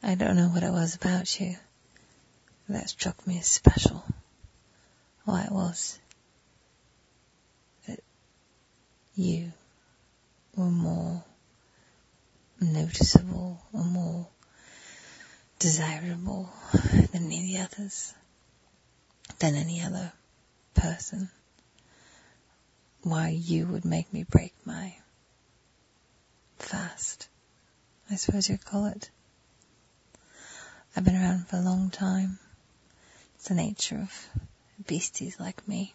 I don't know what it was about you that struck me as special. Why it was that you were more noticeable or more desirable than any others, than any other person. Why you would make me break my fast, I suppose you'd call it. I've been around for a long time. It's the nature of beasties like me.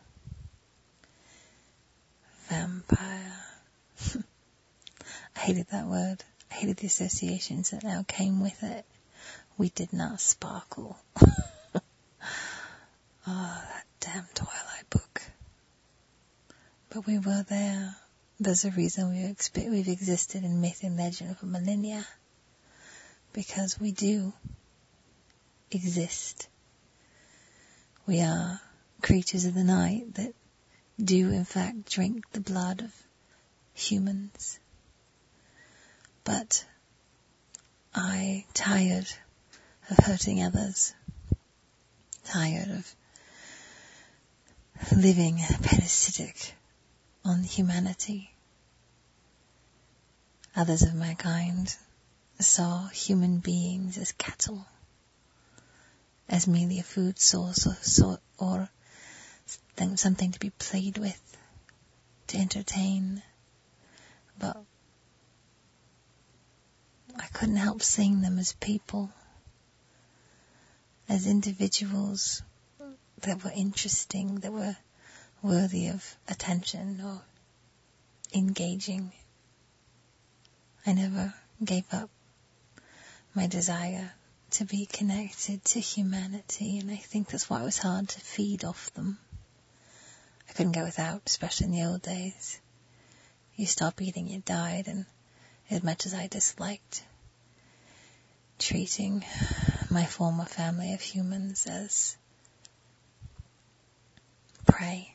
Vampire. I hated that word. I hated the associations that now came with it. We did not sparkle. Oh, that damn Twilight book. But we were there. There's a reason we've existed in myth and legend for millennia. Because we do exist. We are creatures of the night that do in fact drink the blood of humans. But I tired of hurting others, tired of living parasitic on humanity. Others of my kind saw human beings as cattle, as merely a food source or something to be played with, to entertain. But I couldn't help seeing them as people, as individuals that were interesting, that were worthy of attention or engaging. I never gave up my desire to be connected to humanity, and I think that's why it was hard to feed off them. I couldn't go without, especially in the old days. You stop eating, you died, and as much as I disliked treating my former family of humans as prey,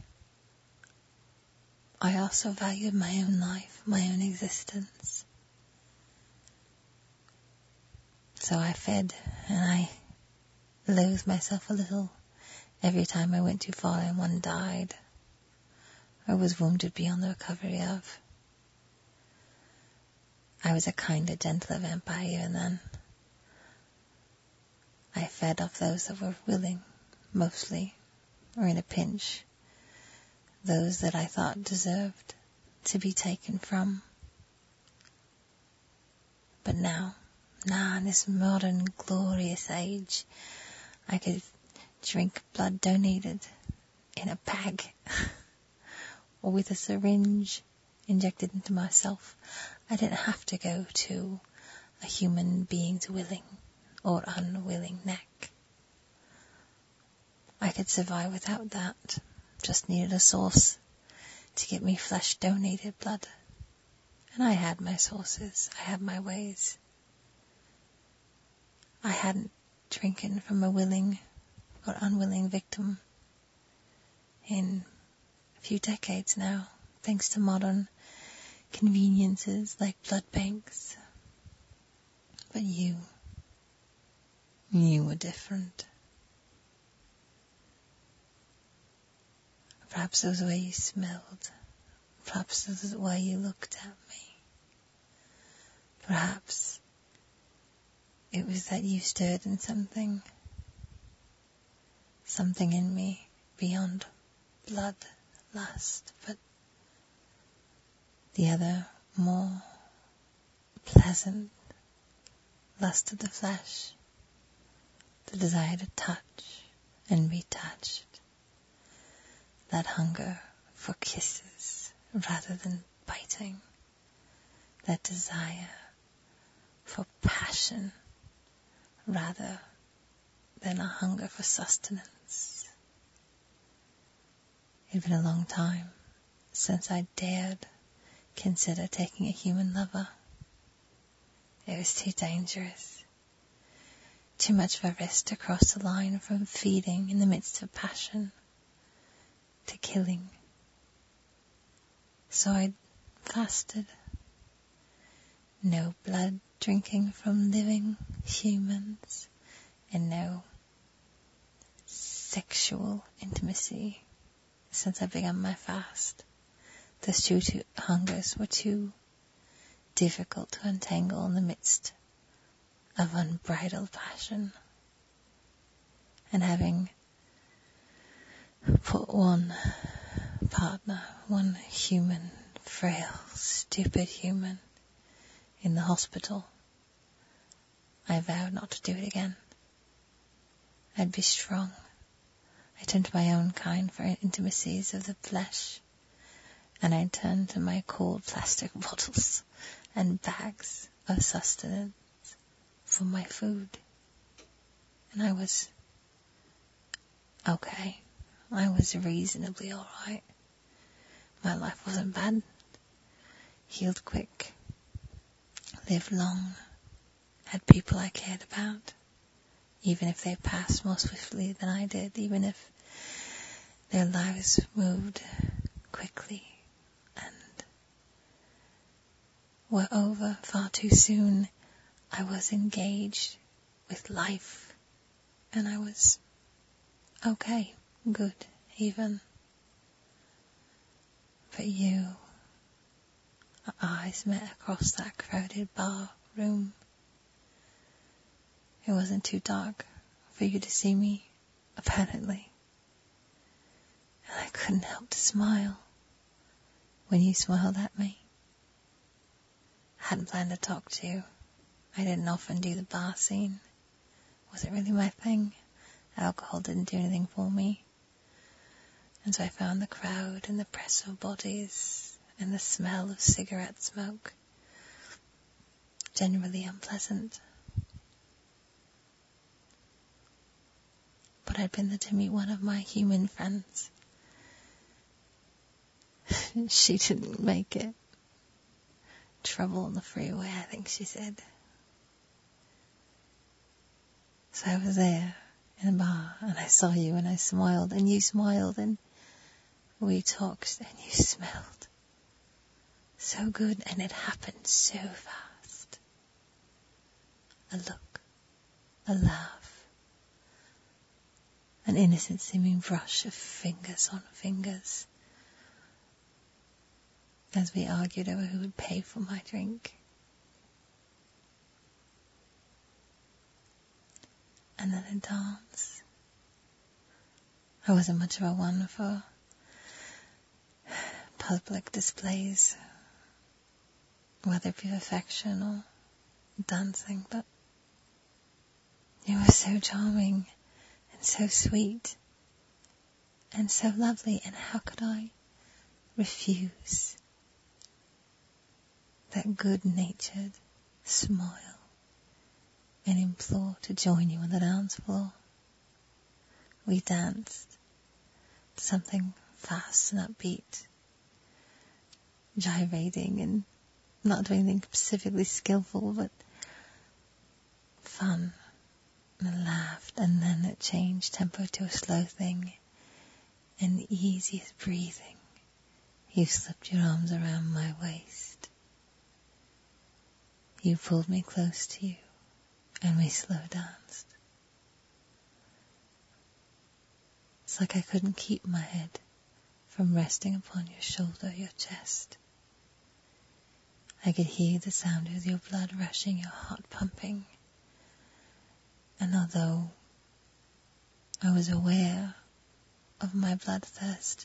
I also valued my own life, my own existence. So I fed, and I loathed myself a little every time I went too far and one died or was wounded beyond the recovery of. I was a kinder, gentler vampire even then. I fed off those that were willing, mostly, or in a pinch, those that I thought deserved to be taken from. But now, in this modern, glorious age, I could drink blood donated in a bag or with a syringe injected into myself. I didn't have to go to a human being's willing or unwilling neck. I could survive without that. Just needed a source to get me flesh donated blood. And I had my sources. I had my ways. I hadn't drinking from a willing or unwilling victim in a few decades now, thanks to modern conveniences like blood banks. But you were different. Perhaps it was the way you smelled. Perhaps it was the way you looked at me. Perhaps it was that you stirred in something in me beyond blood lust, but the other more pleasant lust of the flesh, the desire to touch and be touched, that hunger for kisses rather than biting, that desire for passion rather than a hunger for sustenance. It had been a long time since I dared consider taking a human lover. It was too dangerous. Too much of a risk to cross the line from feeding in the midst of passion to killing. So I fasted. No blood drinking from living humans and no sexual intimacy since I began my fast. Those two hungers were too difficult to untangle in the midst of unbridled passion. And having put one partner, one human, frail, stupid human, in the hospital, I vowed not to do it again. I'd be strong. I turned to my own kind for intimacies of the flesh, and I turned to my cold plastic bottles and bags of sustenance for my food. And I was okay. I was reasonably alright. My life wasn't bad. Healed quick. Lived long. Had people I cared about. Even if they passed more swiftly than I did. Even if their lives moved quickly and were over far too soon, I was engaged with life. And I was okay, good, even. But you, our eyes met across that crowded bar room. It wasn't too dark for you to see me, apparently. And I couldn't help to smile when you smiled at me. I hadn't planned to talk to you. I didn't often do the bar scene. Wasn't really my thing. Alcohol didn't do anything for me. And so I found the crowd and the press of bodies and the smell of cigarette smoke generally unpleasant. But I'd been there to meet one of my human friends. She didn't make it. Trouble on the freeway, I think she said. So I was there in a bar and I saw you and I smiled and you smiled and we talked and you smelled so good and it happened so fast. A look, a laugh, an innocent seeming brush of fingers on fingers as we argued over who would pay for my drink. And then a dance. I wasn't much of a one for public displays, whether it be affection or dancing, but you were so charming and so sweet and so lovely, and how could I refuse that good-natured smile and implore to join you on the dance floor? We danced to something fast and upbeat, gyrating and not doing anything specifically skillful, but fun, and laughed, and then it changed tempo to a slow thing, and easy as breathing. You slipped your arms around my waist. You pulled me close to you, and we slow danced. It's like I couldn't keep my head from resting upon your shoulder, your chest. I could hear the sound of your blood rushing, your heart pumping. And although I was aware of my bloodthirst,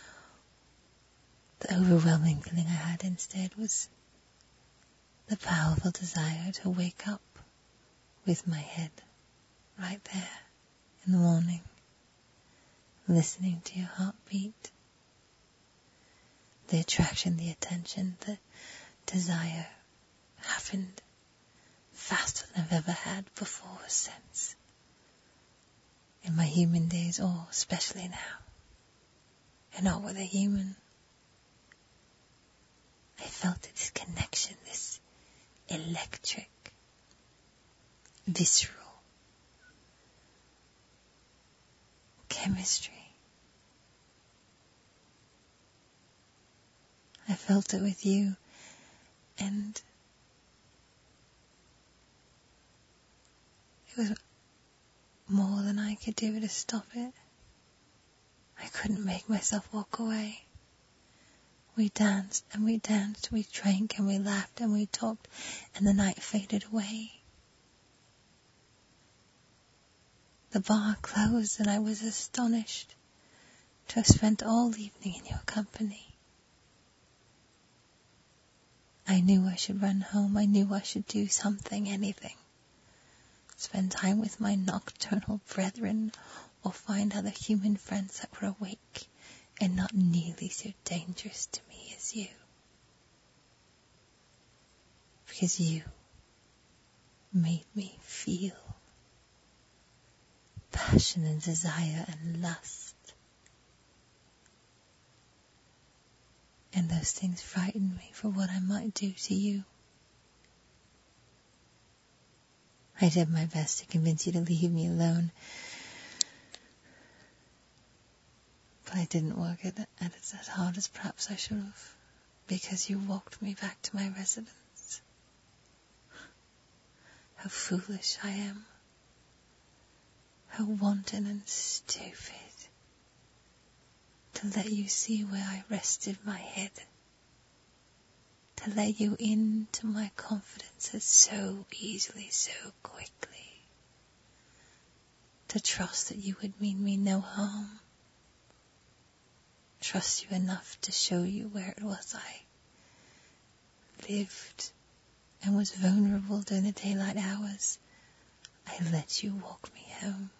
the overwhelming feeling I had instead was the powerful desire to wake up with my head right there in the morning, listening to your heartbeat. The attraction, the attention, the desire happened faster than I've ever had before or since. In my human days, or especially now. You're not with a human. I felt this connection, this electric, visceral chemistry. I felt it with you, and was more than I could do to stop it. I couldn't make myself walk away. We danced and we danced, we drank and we laughed and we talked, and the night faded away. The bar closed and I was astonished to have spent all evening in your company. I knew I should run home. I knew I should do something, anything. Spend time with my nocturnal brethren, or find other human friends that were awake and not nearly so dangerous to me as you. Because you made me feel passion and desire and lust. And those things frightened me for what I might do to you. I did my best to convince you to leave me alone, but I didn't work at it as hard as perhaps I should have, because you walked me back to my residence. How foolish I am. How wanton and stupid to let you see where I rested my head, to let you into my confidences so easily, so quickly, to trust that you would mean me no harm, trust you enough to show you where it was I lived and was vulnerable during the daylight hours. I let you walk me home.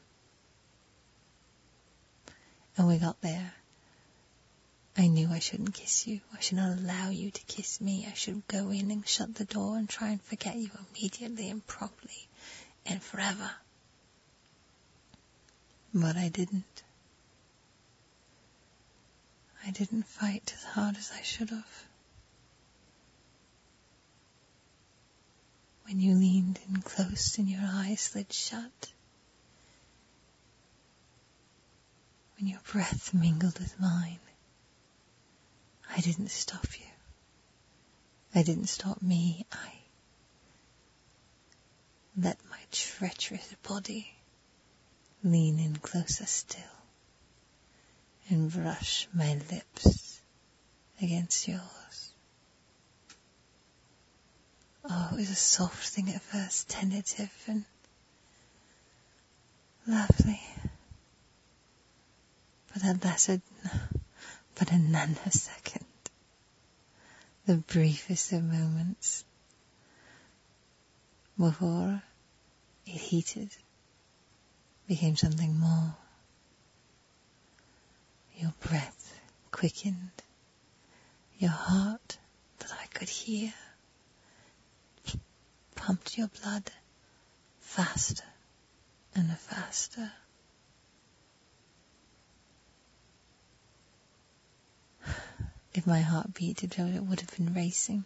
And we got there. I knew I shouldn't kiss you. I should not allow you to kiss me. I should go in and shut the door and try and forget you immediately and properly and forever. But I didn't. I didn't fight as hard as I should have. When you leaned in close and your eyes slid shut, when your breath mingled with mine, I didn't stop you. I didn't stop me. I let my treacherous body lean in closer still and brush my lips against yours. Oh, it was a soft thing at first, tentative and lovely. But that lasted but a nanosecond, the briefest of moments, before it heated, became something more. Your breath quickened, your heart that I could hear pumped your blood faster and faster. If my heart beated, it would have been racing.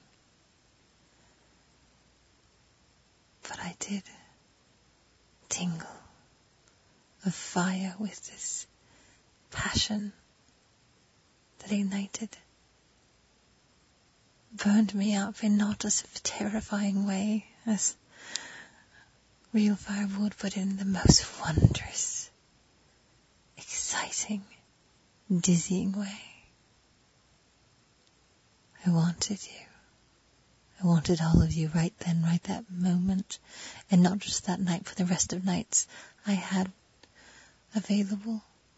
But I did tingle of fire with this passion that ignited, burned me up in not a terrifying way as real fire would, but in the most wondrous, exciting, dizzying way. I wanted you. I wanted all of you right then, right that moment, and not just that night, for the rest of nights I had available,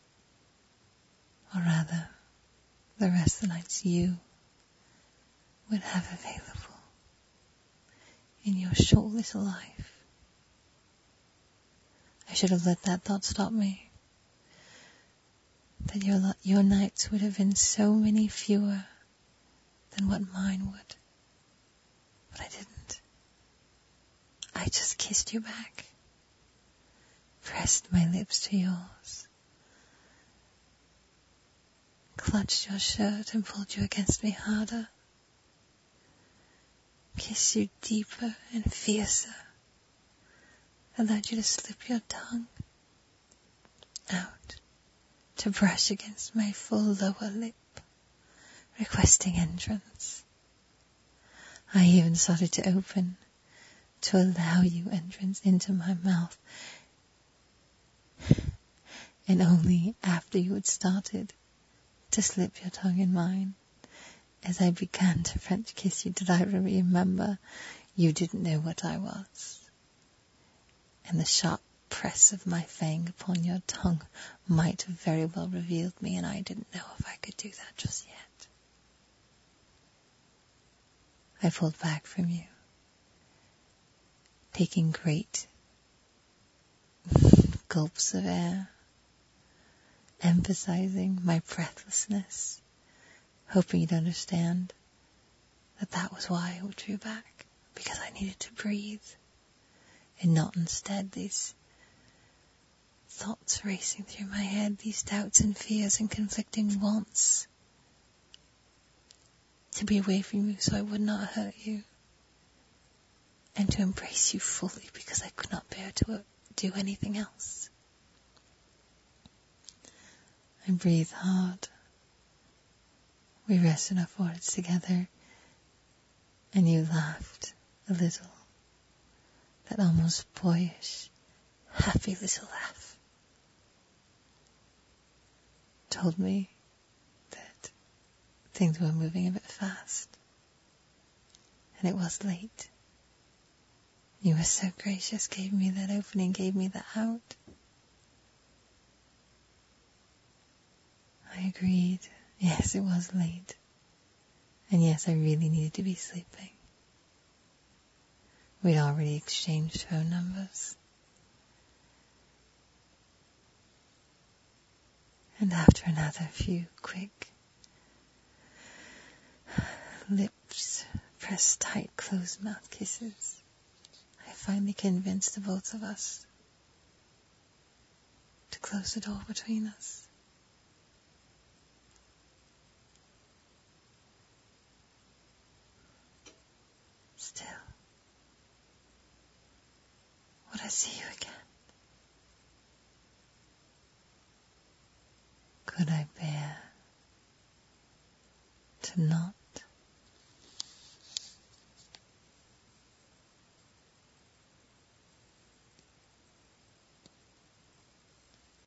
or rather, the rest of the nights you would have available in your short little life. I should have let that thought stop me, that your nights would have been so many fewer than what mine would. But I didn't. I just kissed you back, pressed my lips to yours, clutched your shirt and pulled you against me harder, kissed you deeper and fiercer, allowed you to slip your tongue out to brush against my full lower lip, requesting entrance. I even started to open to allow you entrance into my mouth. And only after you had started to slip your tongue in mine, as I began to French kiss you, did I remember you didn't know what I was. And the sharp press of my fang upon your tongue might have very well revealed me, and I didn't know if I could do that just yet. I pulled back from you, taking great gulps of air, emphasizing my breathlessness, hoping you'd understand that that was why I drew back, because I needed to breathe, and not instead these thoughts racing through my head, these doubts and fears and conflicting wants to be away from you so I would not hurt you, and to embrace you fully because I could not bear to do anything else. I breathed hard. We rested our foreheads together, and you laughed a little, that almost boyish, happy little laugh. Told me that things were moving a bit fast, and it was late. You were so gracious, gave me that opening, gave me that out. I agreed. Yes, it was late. And yes, I really needed to be sleeping. We'd already exchanged phone numbers. And after another few quick lips pressed tight, closed mouth kisses, I finally convinced the both of us to close the door between us. Still, would I see you again? Could I bear to not